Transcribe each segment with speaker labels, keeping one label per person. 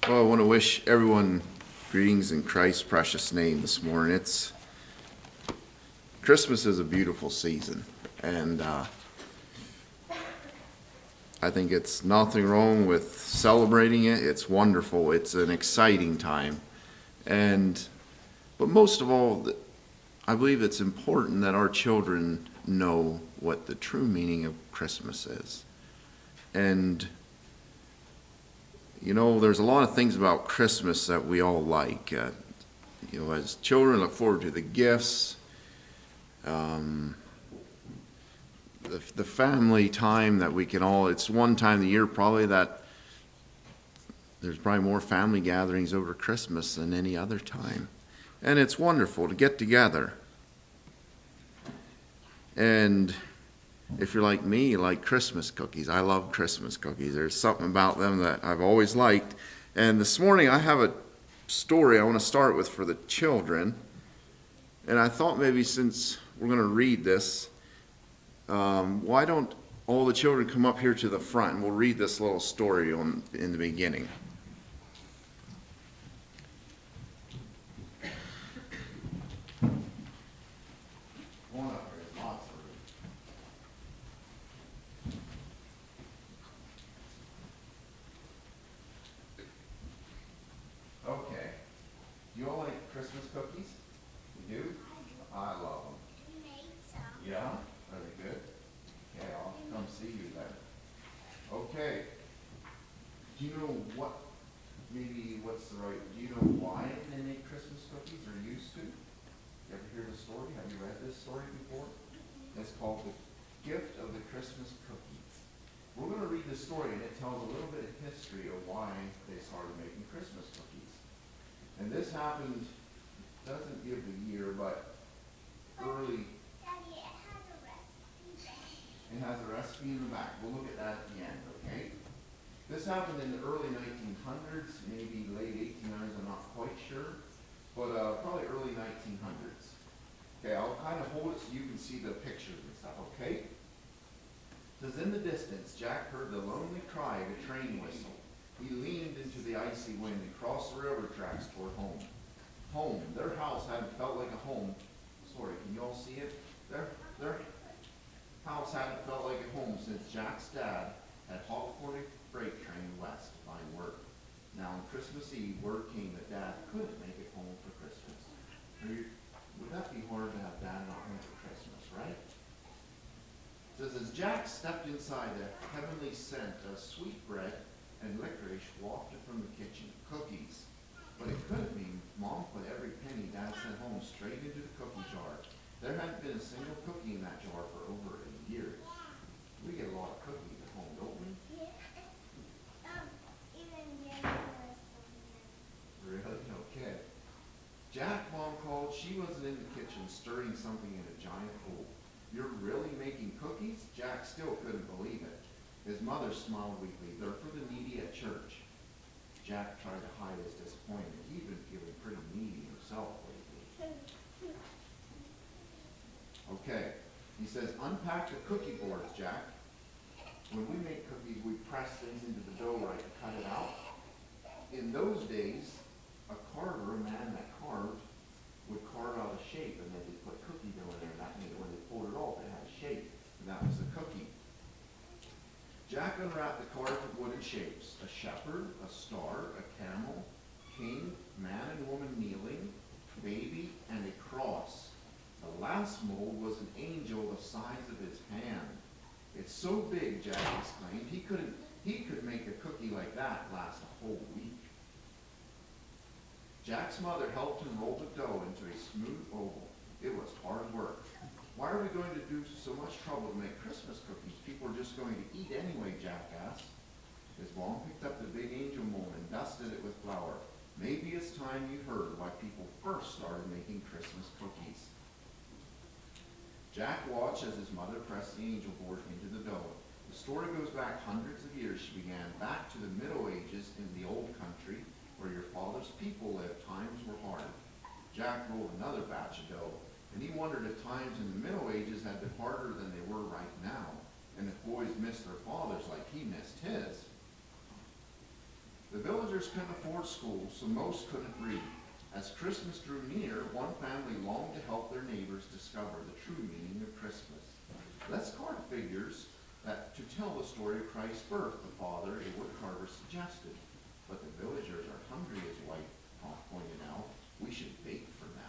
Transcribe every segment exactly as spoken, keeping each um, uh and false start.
Speaker 1: Well, I want to wish everyone greetings in Christ's precious name this morning. It's Christmas is a beautiful season, and uh, I think it's nothing wrong with celebrating it. It's wonderful. It's an exciting time, and but most of all, I believe it's important that our children know what the true meaning of Christmas is, and you know, there's a lot of things about Christmas that we all like. Uh, you know, as children, look forward to the gifts, um, the, the family time that we can all. It's one time of the year probably that there's probably more family gatherings over Christmas than any other time, and it's wonderful to get together. And if you're like me, you like Christmas cookies. I love Christmas cookies. There's something about them that I've always liked. And this morning I have a story I want to start with for the children. And I thought maybe since we're going to read this, um, why don't all the children come up here to the front and we'll read this little story on, in the beginning. Okay. You all like Christmas cookies? You do? I love them.
Speaker 2: We made some.
Speaker 1: Yeah? Very good. Okay, I'll come see you then. Okay. Do you know what, maybe what's the right, do you know why they make Christmas cookies or used to? You ever hear the story? Have you read this story before? It's called The Gift of the Christmas Cookies. We're going to read the story and it tells a little bit of history of why they started making Christmas cookies. And this happened, doesn't give the year, but early.
Speaker 2: Daddy, it has a recipe.
Speaker 1: It has a recipe in the back. We'll look at that at the end, okay? This happened in the early nineteen hundreds, maybe late eighteen hundreds, I'm not quite sure, but uh, probably early nineteen hundreds. Okay, I'll kind of hold it so you can see the pictures and stuff, okay? It says, in the distance, Jack heard the lonely cry of a train whistle. He leaned into the icy wind and crossed the railroad tracks toward home. Home. Their house hadn't felt like a home. Sorry, can you all see it? Their, their house hadn't felt like a home since Jack's dad had hauled for the freight train west to find work. Now on Christmas Eve, word came that Dad couldn't make it home for Christmas. You, would that be hard to have Dad not home for Christmas, right? It says, as Jack stepped inside, the heavenly scent of sweet bread and licorice wafted from the kitchen. Cookies. But it couldn't mean Mom put every penny Dad sent home straight into the cookie jar. There hadn't been a single cookie in that jar for over a year. We get a lot of cookies at home, don't we?
Speaker 2: Yeah. Um, even Daddy was
Speaker 1: Really? Okay. Jack, Mom called. She wasn't in the kitchen stirring something in a giant bowl. You're really making cookies? Jack still couldn't believe it. His mother smiled weakly. They're for the needy at church. Jack tried to hide his disappointment. He'd been feeling pretty needy himself lately. Okay. He says, unpack the cookie boards, Jack. When we make cookies, we press things into the dough right to cut it out. In those days, a carver, a man that carved, would carve out a shape, and then they put cookie dough in there. That made it, when they pulled it off, it had a shape, and that was the cookie. Jack unwrapped the carved wooden shapes, a shepherd, a star, a camel, king, man and woman kneeling, baby, and a cross. The last mold was an angel the size of his hand. It's so big, Jack exclaimed, he couldn't, he could make a cookie like that last a whole week. Jack's mother helped him roll the dough into a smooth oval. It was hard work. Why are we going to do so much trouble to make Christmas cookies? People are just going to eat anyway, Jack asked. His mom picked up the big angel mold and dusted it with flour. Maybe it's time you heard why people first started making Christmas cookies. Jack watched as his mother pressed the angel board into the dough. The story goes back hundreds of years. She began back to the Middle Ages in the old country where your father's people lived. Times were hard. Jack rolled another batch of dough. And he wondered if times in the Middle Ages had been harder than they were right now, and if boys missed their fathers like he missed his. The villagers villagers couldn't afford school, so most couldn't read. As Christmas drew near, one family longed to help their neighbors discover the true meaning of Christmas. Let's carve figures that to tell the story of Christ's birth, the father, a woodcarver, suggested. But the villagers are hungry, his wife pointed out. We should bake for them.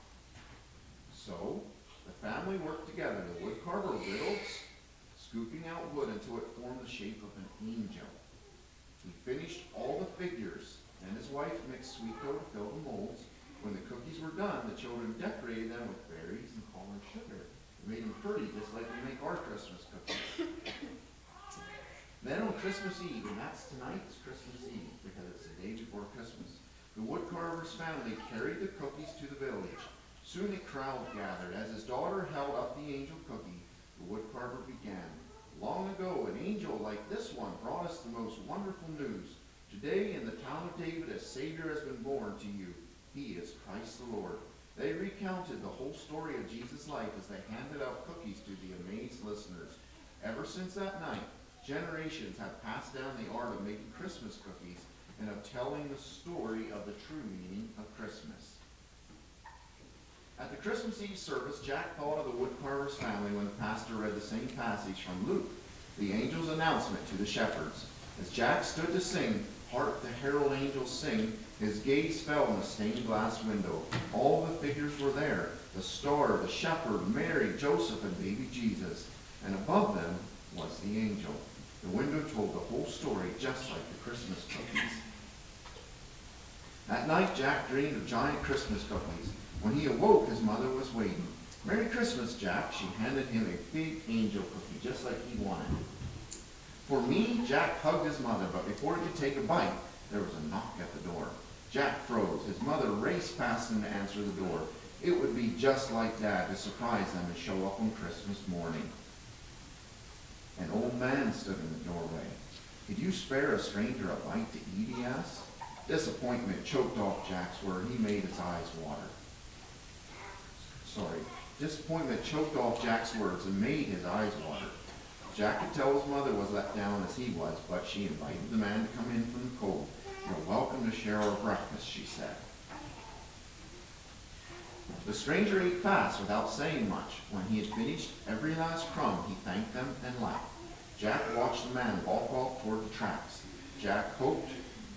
Speaker 1: So the family worked together. The woodcarver whittled, scooping out wood until it formed the shape of an angel. He finished all the figures, and his wife mixed sweet dough to fill the molds. When the cookies were done, the children decorated them with berries and corn sugar. It made them pretty, just like we make our Christmas cookies. Then on Christmas Eve, and that's tonight, it's Christmas Eve, because it's the day before Christmas, the woodcarver's family carried the cookies to the village. Soon a crowd gathered. As his daughter held up the angel cookie, the woodcarver began. Long ago, an angel like this one brought us the most wonderful news. Today, in the town of David, a Savior has been born to you. He is Christ the Lord. They recounted the whole story of Jesus' life as they handed out cookies to the amazed listeners. Ever since that night, generations have passed down the art of making Christmas cookies and of telling the story of the true meaning of Christmas. At the Christmas Eve service, Jack thought of the woodcarver's family when the pastor read the same passage from Luke, the angel's announcement to the shepherds. As Jack stood to sing, "Hark the herald angels sing," his gaze fell on the stained glass window. All the figures were there, the star, the shepherd, Mary, Joseph, and baby Jesus. And above them was the angel. The window told the whole story, just like the Christmas cookies. That night, Jack dreamed of giant Christmas cookies. When he awoke, his mother was waiting. "Merry Christmas, Jack." She handed him a big angel cookie, just like he wanted. For me, Jack hugged his mother, but before he could take a bite, there was a knock at the door. Jack froze. His mother raced past him to answer the door. It would be just like Dad to surprise them and show up on Christmas morning. An old man stood in the doorway. "Could you spare a stranger a bite to eat?" he asked. Disappointment choked off Jack's word. He made his eyes water. Sorry. Disappointment choked off Jack's words and made his eyes water. Jack could tell his mother was let down as he was, but she invited the man to come in from the cold. "You're welcome to share our breakfast," she said. The stranger ate fast without saying much. When he had finished every last crumb, he thanked them and left. Jack watched the man walk off toward the tracks. Jack hoped,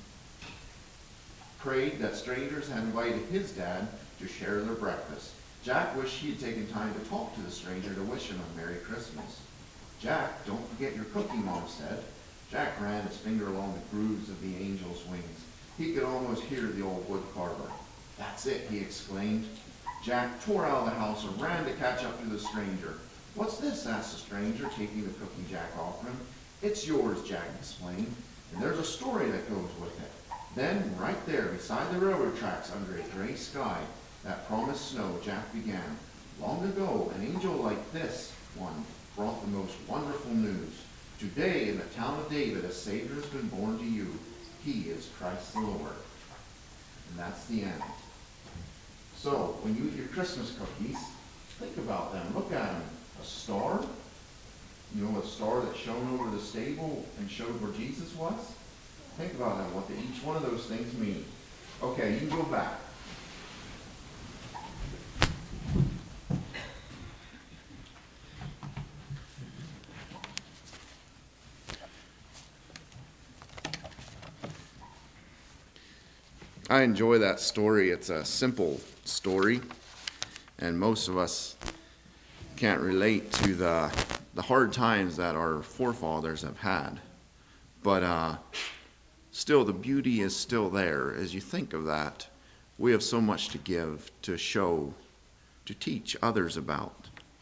Speaker 1: prayed that strangers had invited his dad to share their breakfast. Jack wished he had taken time to talk to the stranger to wish him a Merry Christmas. "Jack, don't forget your cookie," Mom said. Jack ran his finger along the grooves of the angel's wings. He could almost hear the old woodcarver. "That's it," he exclaimed. Jack tore out of the house and ran to catch up to the stranger. "What's this?" asked the stranger, taking the cookie Jack offered him. "It's yours," Jack explained, "and there's a story that goes with it." Then, right there, beside the railroad tracks, under a gray sky that promised snow, Jack began. "Long ago, an angel like this one brought the most wonderful news. Today, in the town of David, a Savior has been born to you. He is Christ the Lord." And that's the end. So, when you eat your Christmas cookies, think about them. Look at them. A star. You know, a star that shone over the stable and showed where Jesus was? Think about that, what the, each one of those things mean. Okay, you can go back. I enjoy that story. It's a simple story, and most of us can't relate to the the hard times that our forefathers have had. But uh, still, the beauty is still there. As you think of that, we have so much to give, to show, to teach others about.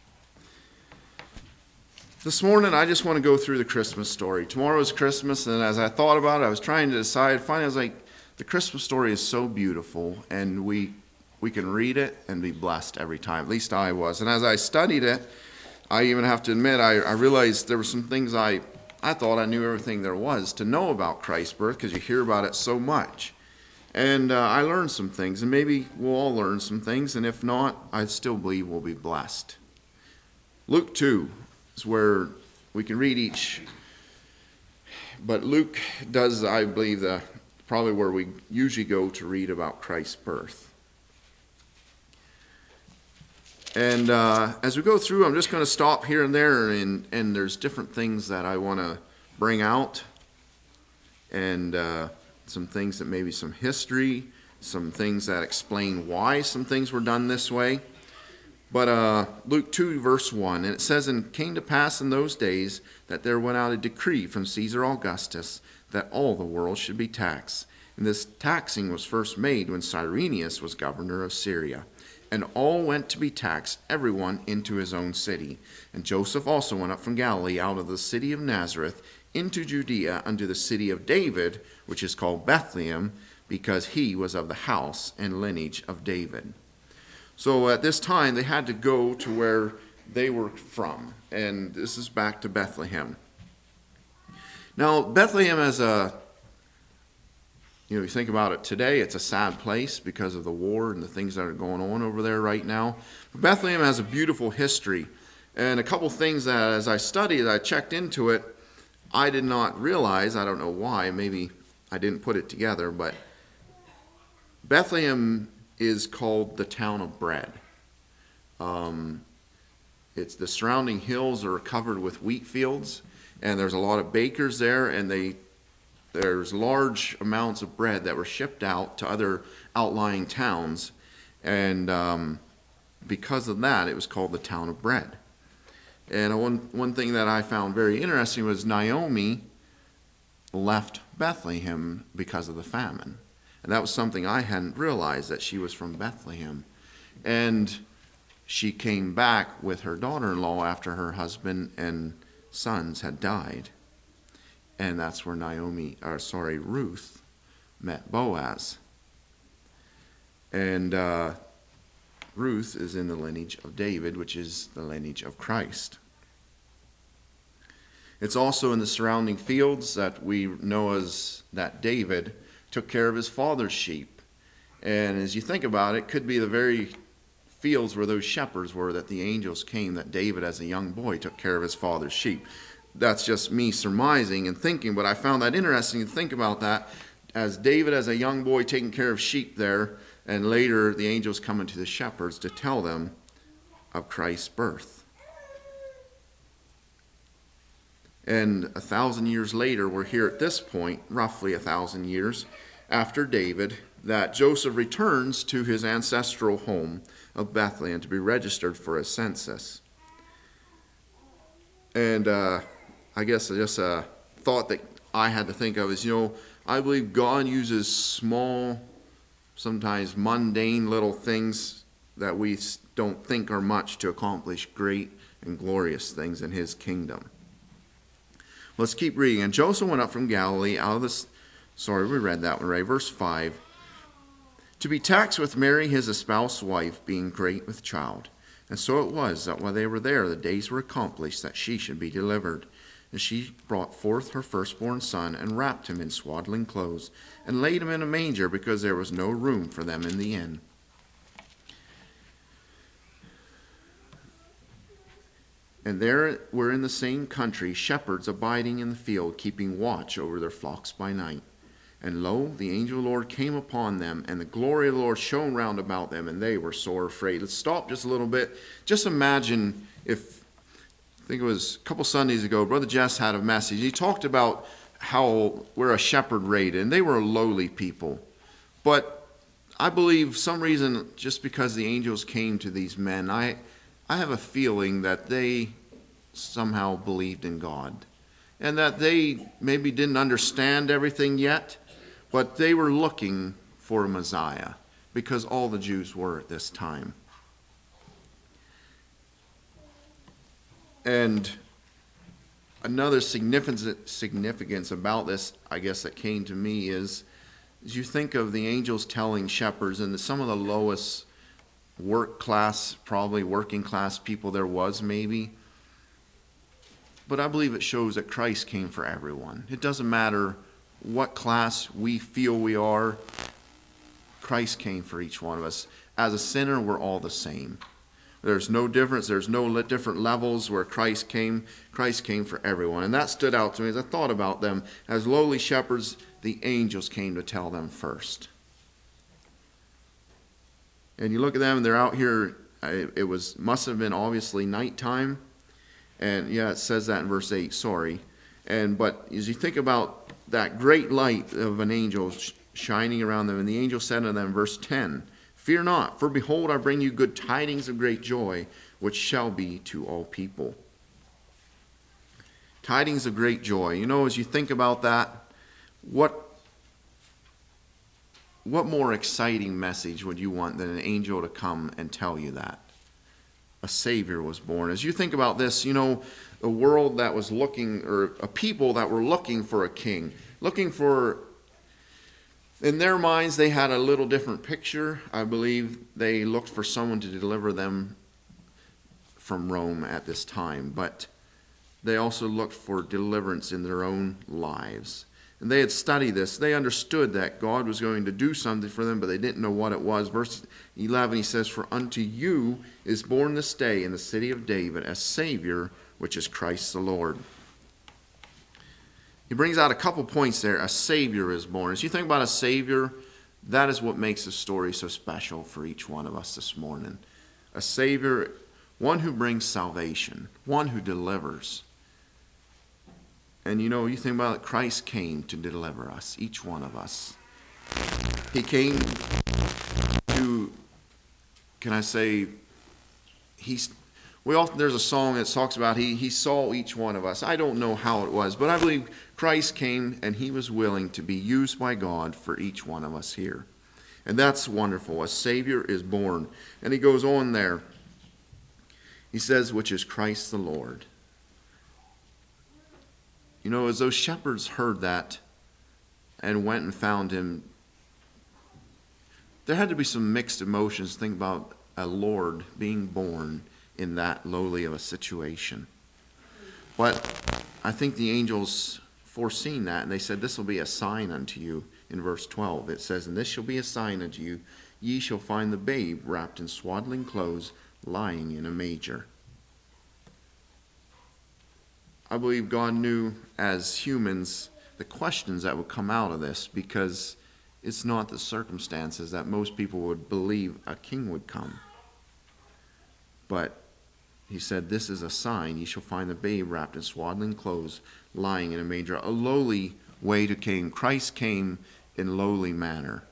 Speaker 1: This morning, I just want to go through the Christmas story. Tomorrow's Christmas, and as I thought about it, I was trying to decide. Finally, I was like, the Christmas story is so beautiful, and we we can read it and be blessed every time. At least I was. And as I studied it, I even have to admit, I, I realized there were some things I, I thought I knew everything there was to know about Christ's birth, because you hear about it so much. And uh, I learned some things, and maybe we'll all learn some things, and if not, I still believe we'll be blessed. Luke two is where we can read each, but Luke does, I believe, the probably where we usually go to read about Christ's birth. And uh, as we go through, I'm just going to stop here and there, and, and there's different things that I want to bring out, and uh, some things that maybe some history, some things that explain why some things were done this way. But uh, Luke two, verse one, and it says, "And it came to pass in those days that there went out a decree from Caesar Augustus that all the world should be taxed. And this taxing was first made when Cyrenius was governor of Syria. And all went to be taxed, everyone into his own city. And Joseph also went up from Galilee out of the city of Nazareth into Judea unto the city of David, which is called Bethlehem, because he was of the house and lineage of David." So at this time, they had to go to where they were from. And this is back to Bethlehem. Now, Bethlehem as a, you know, you think about it today, it's a sad place because of the war and the things that are going on over there right now. But Bethlehem has a beautiful history. And a couple things that as I studied, I checked into it, I did not realize, I don't know why, maybe I didn't put it together, but Bethlehem is called the town of bread. Um, it's the surrounding hills are covered with wheat fields, and there's a lot of bakers there, and they there's large amounts of bread that were shipped out to other outlying towns, and um, because of that, it was called the town of bread. And one one thing that I found very interesting was Naomi left Bethlehem because of the famine. And that was something I hadn't realized, that she was from Bethlehem. And she came back with her daughter-in-law after her husband and sons had died. And that's where Naomi, or sorry, Ruth met Boaz. And uh, Ruth is in the lineage of David, which is the lineage of Christ. It's also in the surrounding fields that we know as that David took care of his father's sheep. And as you think about it, it could be the very fields where those shepherds were that the angels came, that David as a young boy took care of his father's sheep. That's just me surmising and thinking, but I found that interesting to think about that, as David as a young boy taking care of sheep there, and later the angels coming to the shepherds to tell them of Christ's birth. And a thousand years later, we're here at this point, roughly a thousand years after David, that Joseph returns to his ancestral home of Bethlehem to be registered for a census. And uh, I guess just a thought that I had to think of is, you know, I believe God uses small, sometimes mundane little things that we don't think are much to accomplish great and glorious things in his kingdom. Let's keep reading. "And Joseph went up from Galilee out of the..." Sorry, we read that one right. Verse five. "To be taxed with Mary, his espoused wife, being great with child. And so it was that while they were there, the days were accomplished that she should be delivered. And she brought forth her firstborn son, and wrapped him in swaddling clothes, and laid him in a manger, because there was no room for them in the inn." And there were in the same country shepherds abiding in the field, keeping watch over their flocks by night. And lo, the angel of the Lord came upon them, and the glory of the Lord shone round about them, and they were sore afraid. Let's stop just a little bit. Just imagine if, I think it was a couple Sundays ago, Brother Jess had a message. He talked about how we're a shepherd raided, and they were lowly people. But I believe some reason, just because the angels came to these men, I, I have a feeling that they somehow believed in God. And that they maybe didn't understand everything yet, but they were looking for a Messiah, because all the Jews were at this time. And another significance about this, I guess, that came to me is, as you think of the angels telling shepherds, and some of the lowest work class, probably working class people there was maybe, but I believe it shows that Christ came for everyone. It doesn't matter what class we feel we are, Christ came for each one of us. As a sinner, we're all the same. There's no difference. There's no different levels where Christ came. Christ came for everyone. And that stood out to me as I thought about them as lowly shepherds the angels came to tell them first. And you look at them, and they're out here. It was must have been obviously nighttime. And yeah, it says that in verse eight, sorry. And but as you think about that great light of an angel shining around them, and the angel said to them, verse ten, fear not, for behold, I bring you good tidings of great joy, which shall be to all people. Tidings of great joy. You know, as you think about that, what, what more exciting message would you want than an angel to come and tell you that? A Savior was born. As you think about this, you know, a world that was looking, or a people that were looking for a king, looking for, in their minds, they had a little different picture. I believe they looked for someone to deliver them from Rome at this time, but they also looked for deliverance in their own lives. And they had studied this. They understood that God was going to do something for them, but they didn't know what it was. Verse eleven, he says, for unto you is born this day in the city of David a Savior, which is Christ the Lord. He brings out a couple points there. A Savior is born. As you think about a Savior, that is what makes the story so special for each one of us this morning. A Savior, one who brings salvation, one who delivers. And you know, you think about it, Christ came to deliver us, each one of us. He came to, can I say, he's, we often, there's a song that talks about he, he saw each one of us. I don't know how it was, but I believe Christ came and he was willing to be used by God for each one of us here. And that's wonderful. A Savior is born. And he goes on there. He says, which is Christ the Lord. You know, as those shepherds heard that and went and found him, there had to be some mixed emotions. Think about a Lord being born in that lowly of a situation. But I think the angels foreseen that, and they said, this will be a sign unto you. In verse twelve, it says, and this shall be a sign unto you. Ye shall find the babe wrapped in swaddling clothes, lying in a manger. I believe God knew as humans the questions that would come out of this, because it's not the circumstances that most people would believe a king would come. But he said, this is a sign. Ye shall find the babe wrapped in swaddling clothes, lying in a manger. A lowly way to came. Christ came in lowly manner.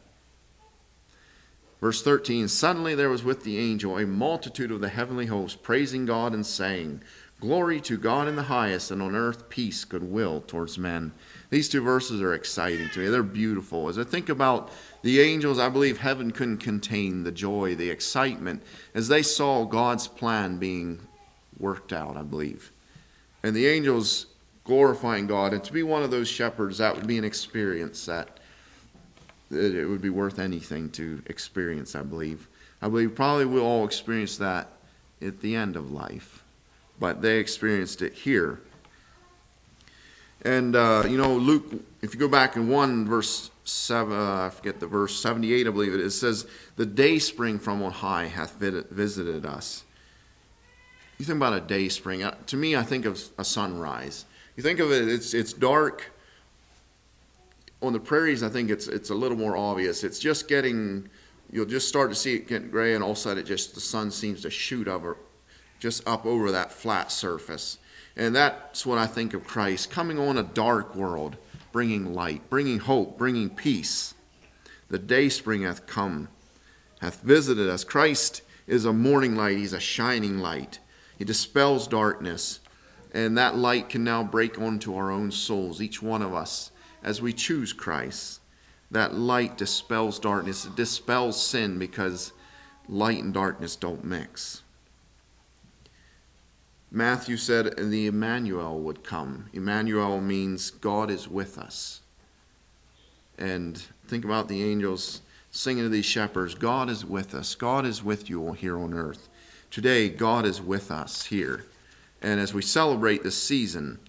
Speaker 1: Verse thirteen, suddenly there was with the angel a multitude of the heavenly host, praising God and saying, glory to God in the highest, and on earth peace, goodwill towards men. These two verses are exciting to me. They're beautiful. As I think about the angels, I believe heaven couldn't contain the joy, the excitement, as they saw God's plan being worked out, I believe. And the angels glorifying God. And to be one of those shepherds, that would be an experience that it would be worth anything to experience, I believe. I believe probably we'll all experience that at the end of life. But they experienced it here. And, uh, you know, Luke, if you go back in one verse seven, uh, I forget the verse, seventy-eight, I believe it, it says, the day spring from on high hath visited us. You think about a day spring. To me, I think of a sunrise. You think of it, it's it's dark. On the prairies, I think it's it's a little more obvious. It's just getting, you'll just start to see it get gray, and all of a sudden it just, the sun seems to shoot over, just up over that flat surface. And that's what I think of Christ, coming on a dark world, bringing light, bringing hope, bringing peace. The day spring hath come, hath visited us. Christ is a morning light. He's a shining light. He dispels darkness. And that light can now break onto our own souls, each one of us, as we choose Christ. That light dispels darkness. It dispels sin, because light and darkness don't mix. Matthew said the Emmanuel would come. Emmanuel means God is with us. And think about the angels singing to these shepherds, God is with us. God is with you here on earth. Today, God is with us here. And as we celebrate this season,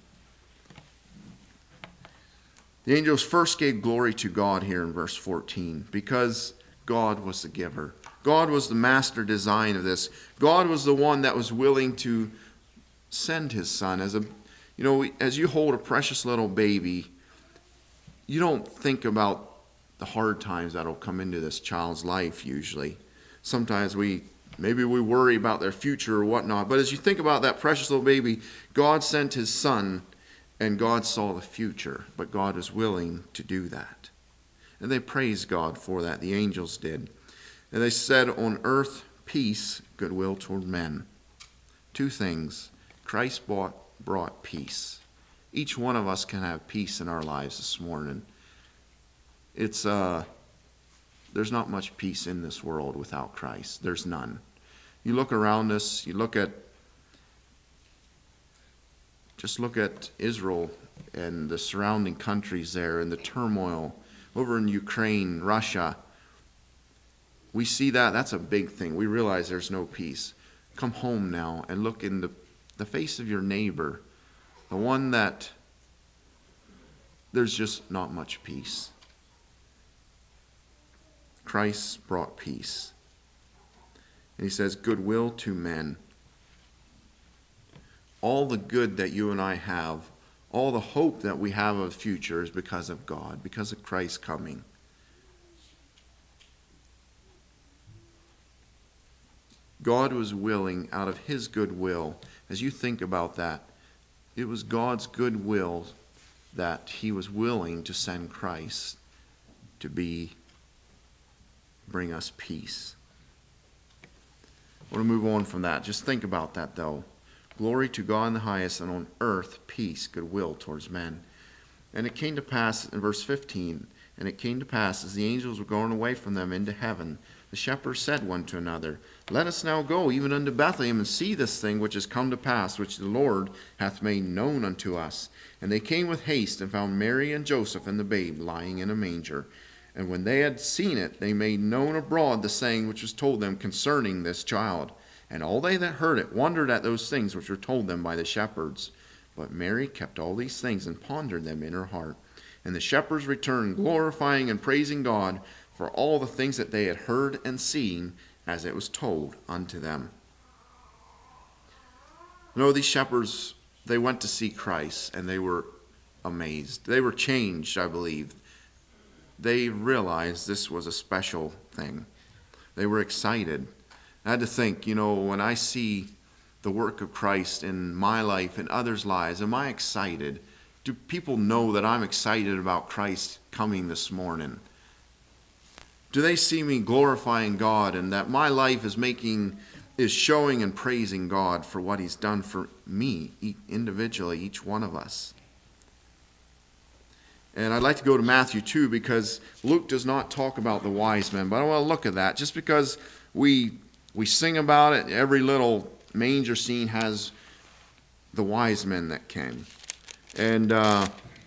Speaker 1: the angels first gave glory to God here in verse fourteen, because God was the giver. God was the master design of this. God was the one that was willing to send his son. As a, you know, as you hold a precious little baby, you don't think about the hard times that'll come into this child's life usually. Sometimes we, maybe we worry about their future or whatnot, but as you think about that precious little baby, God sent his son and God saw the future, but God was willing to do that. And they praised God for that, the angels did. And they said, on earth, peace, goodwill toward men. Two things. Christ brought, brought peace. Each one of us can have peace in our lives this morning. It's uh, there's not much peace in this world without Christ. There's none. You look around us, you look at, just look at Israel and the surrounding countries there and the turmoil over in Ukraine, Russia. We see that. That's a big thing. We realize there's no peace. Come home now and look in the, the face of your neighbor, the one that there's just not much peace. Christ brought peace. And he says, goodwill to men. All the good that you and I have, all the hope that we have of the future is because of God, because of Christ's coming. God was willing, out of his goodwill, as you think about that, it was God's goodwill that he was willing to send Christ to be, bring us peace. I want to move on from that. Just think about that, though. Glory to God in the highest, and on earth peace, goodwill towards men. And it came to pass, in verse fifteen, and it came to pass, as the angels were going away from them into heaven, the shepherds said one to another, let us now go even unto Bethlehem, and see this thing which is come to pass, which the Lord hath made known unto us. And they came with haste, and found Mary and Joseph and the babe lying in a manger. And when they had seen it, they made known abroad the saying which was told them concerning this child. And all they that heard it wondered at those things which were told them by the shepherds. But Mary kept all these things and pondered them in her heart. And the shepherds returned, glorifying and praising God for all the things that they had heard and seen, as it was told unto them. You know, these shepherds, they went to see Christ, and they were amazed. They were changed, I believe. They realized this was a special thing. They were excited. I had to think, you know, when I see the work of Christ in my life and others' lives, am I excited? Do people know that I'm excited about Christ coming this morning? Do they see me glorifying God and that my life is making, is showing and praising God for what he's done for me, individually, each one of us? And I'd like to go to Matthew two, because Luke does not talk about the wise men, but I want to look at that just because we we sing about it. Every little manger scene has the wise men that came. And uh,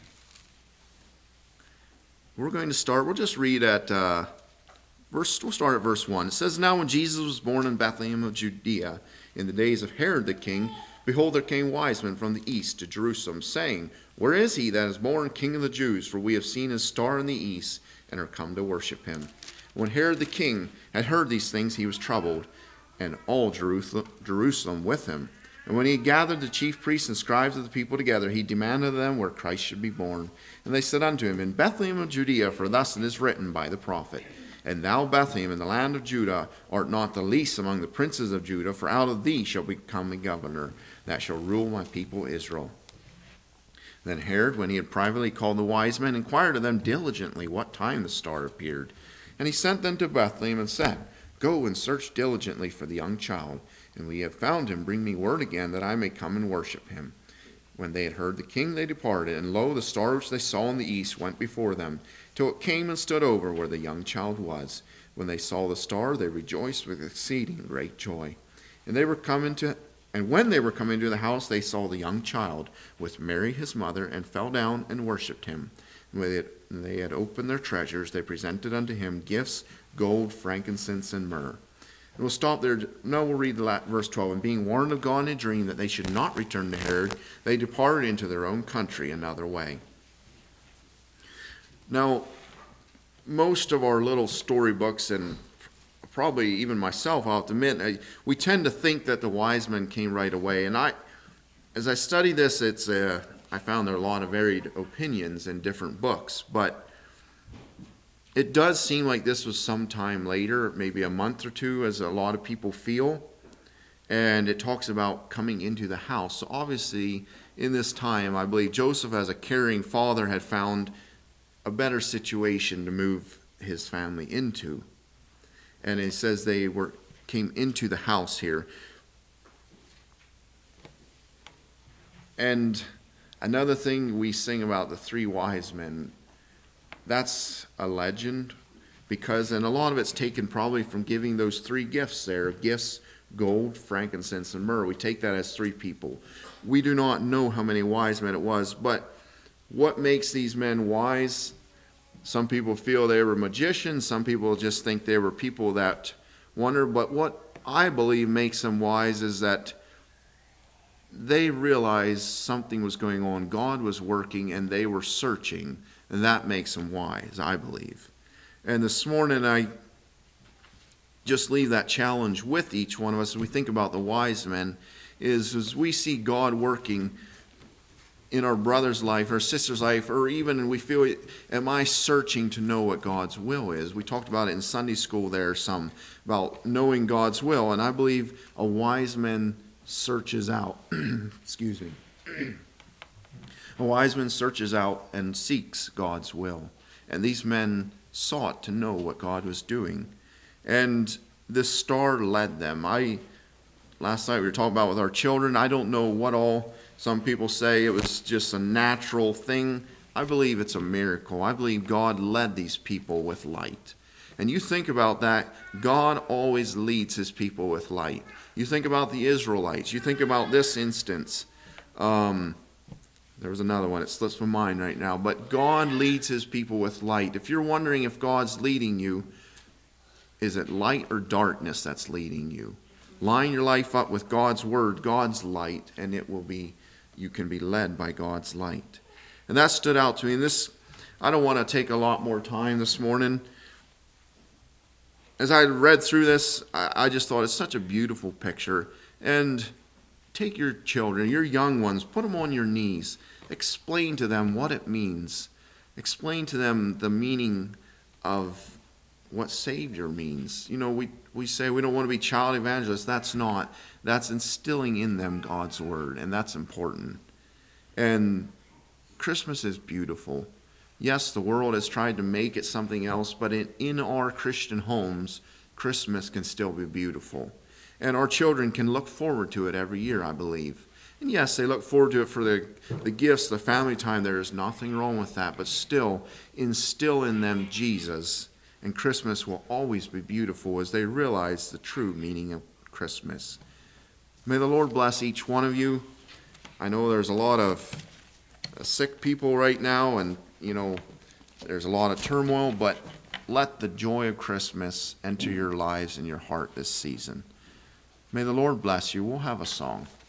Speaker 1: we're going to start, we'll just read at, uh, verse. we'll start at verse one. It says, now when Jesus was born in Bethlehem of Judea, in the days of Herod the king, behold, there came wise men from the east to Jerusalem, saying, where is he that is born King of the Jews? For we have seen his star in the east, and are come to worship him. When Herod the king had heard these things, he was troubled, and all Jerusalem with him. And when he had gathered the chief priests and scribes of the people together, he demanded of them where Christ should be born. And they said unto him, in Bethlehem of Judea, for thus it is written by the prophet, and thou, Bethlehem, in the land of Judah, art not the least among the princes of Judah, for out of thee shall become a governor, that shall rule my people Israel. Then Herod, when he had privately called the wise men, inquired of them diligently what time the star appeared. And he sent them to Bethlehem, and said, go and search diligently for the young child, and when ye have found him, bring me word again, that I may come and worship him. When they had heard the king, they departed, and lo, the star which they saw in the east went before them, till it came and stood over where the young child was. When they saw the star, they rejoiced with exceeding great joy. And they were come into And when they were come into the house, they saw the young child with Mary his mother, and fell down and worshipped him. And when they had, they had opened their treasures, they presented unto him gifts, gold, frankincense, and myrrh. And we'll stop there. No, we'll read the last, verse twelve. And being warned of God in a dream that they should not return to Herod, they departed into their own country another way. Now, most of our little storybooks, and probably even myself, I'll have to admit, I, we tend to think that the wise men came right away. And I, as I study this, it's a, I found there are a lot of varied opinions in different books, but it does seem like this was sometime later, maybe a month or two, as a lot of people feel. And it talks about coming into the house. So obviously, in this time, I believe Joseph, as a caring father, had found a better situation to move his family into. And it says they were came into the house here. And another thing we sing about the three wise men, that's a legend, because, and a lot of it's taken probably from giving those three gifts there, gifts, gold, frankincense, and myrrh. We take that as three people. We do not know how many wise men it was, but what makes these men wise? Some people feel they were magicians. Some people just think they were people that wonder. But what I believe makes them wise is that they realized something was going on. God was working, and they were searching, and that makes them wise, I believe. And this morning, I just leave that challenge with each one of us as we think about the wise men, is as we see God working in our brother's life, our sister's life, or even we feel, am I searching to know what God's will is? We talked about it in Sunday school there some, about knowing God's will, and I believe a wise man searches out, excuse me, a wise man searches out and seeks God's will. And these men sought to know what God was doing. And this star led them. I last night we were talking about with our children. I don't know what all. Some people say it was just a natural thing. I believe it's a miracle. I believe God led these people with light. And you think about that, God always leads his people with light. You think about the Israelites. You think about this instance. Um, there was another one. It slips my mind right now. But God leads his people with light. If you're wondering if God's leading you, is it light or darkness that's leading you? Line your life up with God's word, God's light, and it will be, you can be led by God's light. And that stood out to me. And this, I don't want to take a lot more time this morning. As I read through this, I, I just thought it's such a beautiful picture. And take your children, your young ones, put them on your knees. Explain to them what it means. Explain to them the meaning of what Savior means. You know, we, we say we don't want to be child evangelists. That's not. That's instilling in them God's word, and that's important. And Christmas is beautiful. Yes, the world has tried to make it something else, but in, in our Christian homes, Christmas can still be beautiful. And our children can look forward to it every year, I believe. And yes, they look forward to it for the, the gifts, the family time. There is nothing wrong with that, but still instill in them Jesus. And Christmas will always be beautiful as they realize the true meaning of Christmas. May the Lord bless each one of you. I know there's a lot of sick people right now, and, you know, there's a lot of turmoil, but let the joy of Christmas enter your lives and your heart this season. May the Lord bless you. We'll have a song.